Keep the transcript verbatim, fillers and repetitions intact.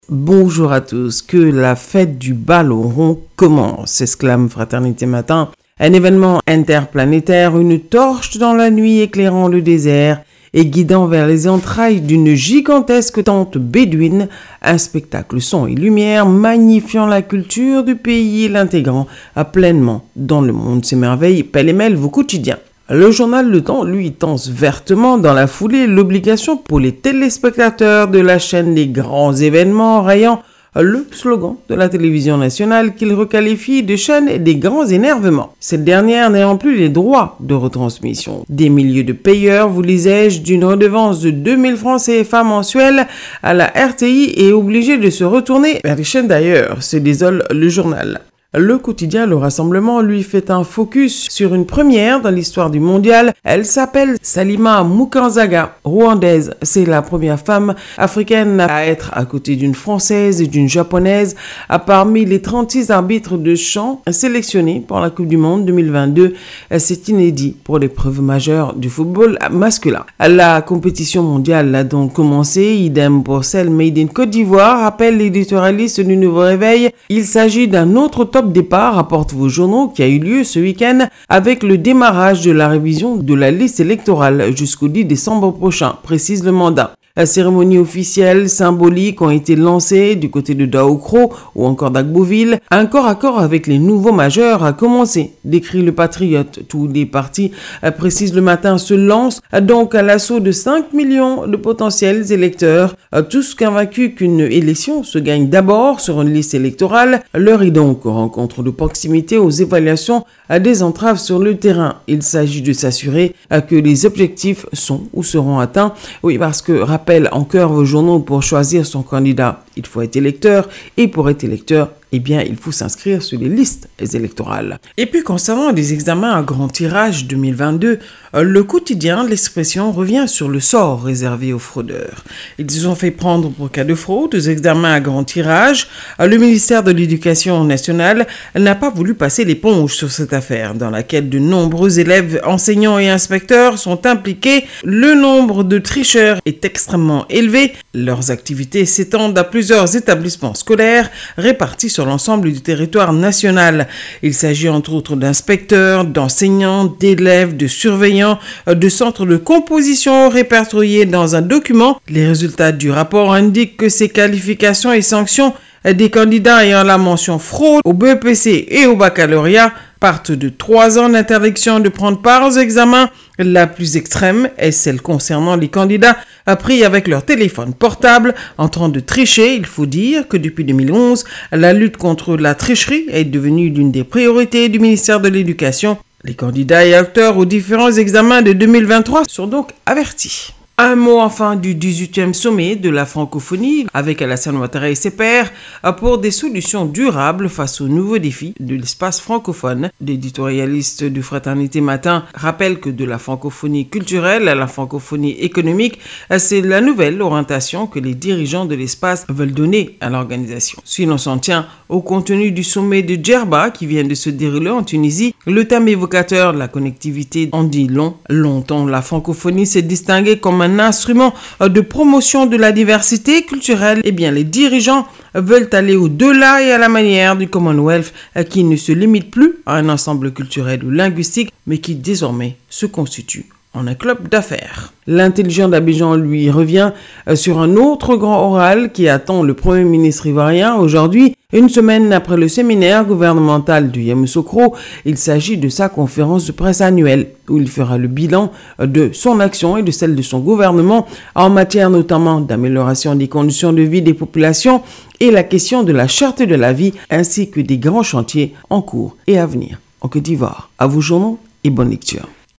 Bonjour à tous, que la fête du ballon rond commence, exclame Fraternité Matin. Un événement interplanétaire, une torche dans la nuit éclairant le désert et guidant vers les entrailles d'une gigantesque tente bédouine, un spectacle son et lumière magnifiant la culture du pays et l'intégrant à pleinement dans le monde s'émerveille pêle-mêle vos quotidiens. Le journal Le Temps, lui, tense vertement dans la foulée l'obligation pour les téléspectateurs de la chaîne des grands événements, rayant le slogan de la télévision nationale qu'il requalifie de chaîne des grands énervements. Cette dernière n'ayant plus les droits de retransmission. Des milliers de payeurs, vous lisais-je, d'une redevance de deux mille francs C F A mensuels à la R T I est obligé de se retourner vers les chaînes d'ailleurs, se désole le journal. Le quotidien Le Rassemblement lui fait un focus sur une première dans l'histoire du mondial. Elle s'appelle Salima Mukanzaga, rwandaise. C'est la première femme africaine à être à côté d'une française et d'une japonaise parmi les trente-six arbitres de chant sélectionnés pour la Coupe du Monde deux mille vingt-deux. C'est inédit pour l'épreuve majeure du football masculin. La compétition mondiale a donc commencé, idem pour celle made in Côte d'Ivoire, rappelle l'éditorialiste du Nouveau Réveil. Il s'agit d'un autre top départ, rapportent vos journaux, qui a eu lieu ce week-end avec le démarrage de la révision de la liste électorale jusqu'au dix décembre prochain, précise le mandat. La cérémonie officielle, symbolique, ont été lancées du côté de Daokro ou encore d'Agboville. Un corps à corps avec les nouveaux majeurs a commencé, décrit le Patriote. Tous les partis, précise le Matin, se lancent donc à l'assaut de cinq millions de potentiels électeurs. Tous convaincus qu'une élection se gagne d'abord sur une liste électorale. L'heure est donc aux rencontres de proximité, aux évaluations des entraves sur le terrain. Il s'agit de s'assurer que les objectifs sont ou seront atteints. Oui, parce que rappelle en cœur vos journaux, pour choisir son candidat, il faut être électeur, et pour être électeur, eh bien, il faut s'inscrire sur les listes électorales. Et puis, concernant les examens à grand tirage deux mille vingt-deux, le quotidien L'Expression revient sur le sort réservé aux fraudeurs. Ils se sont fait prendre pour cas de fraude aux examens à grand tirage. Le ministère de l'Éducation nationale n'a pas voulu passer l'éponge sur cette affaire, dans laquelle de nombreux élèves, enseignants et inspecteurs sont impliqués. Le nombre de tricheurs est extrêmement élevé. Leurs activités s'étendent à plusieurs établissements scolaires répartis sur l'ensemble du territoire national. Il s'agit entre autres d'inspecteurs, d'enseignants, d'élèves, de surveillants, de centres de composition répertoriés dans un document. Les résultats du rapport indiquent que ces qualifications et sanctions des candidats ayant la mention fraude au B E P C et au baccalauréat partent de trois ans d'interdiction de prendre part aux examens. La plus extrême est celle concernant les candidats pris avec leur téléphone portable en train de tricher. Il faut dire que depuis deux mille onze, la lutte contre la tricherie est devenue l'une des priorités du ministère de l'Éducation. Les candidats et acteurs aux différents examens de deux mille vingt-trois sont donc avertis. Un mot enfin du dix-huitième sommet de la francophonie avec Alassane Ouattara et ses pairs pour des solutions durables face aux nouveaux défis de l'espace francophone. L'éditorialiste de Fraternité Matin rappelle que de la francophonie culturelle à la francophonie économique, c'est la nouvelle orientation que les dirigeants de l'espace veulent donner à l'organisation. Si l'on s'en tient au contenu du sommet de Djerba qui vient de se dérouler en Tunisie, le thème évocateur de la connectivité en dit long. Longtemps, la francophonie s'est distinguée comme un instrument de promotion de la diversité culturelle. Eh bien, les dirigeants veulent aller au-delà et à la manière du Commonwealth qui ne se limite plus à un ensemble culturel ou linguistique, mais qui désormais se constitue en un club d'affaires. L'intelligent d'Abidjan, lui, revient sur un autre grand oral qui attend le Premier ministre ivoirien aujourd'hui, une semaine après le séminaire gouvernemental du Yamoussoukro. Il s'agit de sa conférence de presse annuelle où il fera le bilan de son action et de celle de son gouvernement en matière notamment d'amélioration des conditions de vie des populations et la question de la cherté de la vie ainsi que des grands chantiers en cours et à venir en Côte d'Ivoire. À vos journaux et bonne lecture.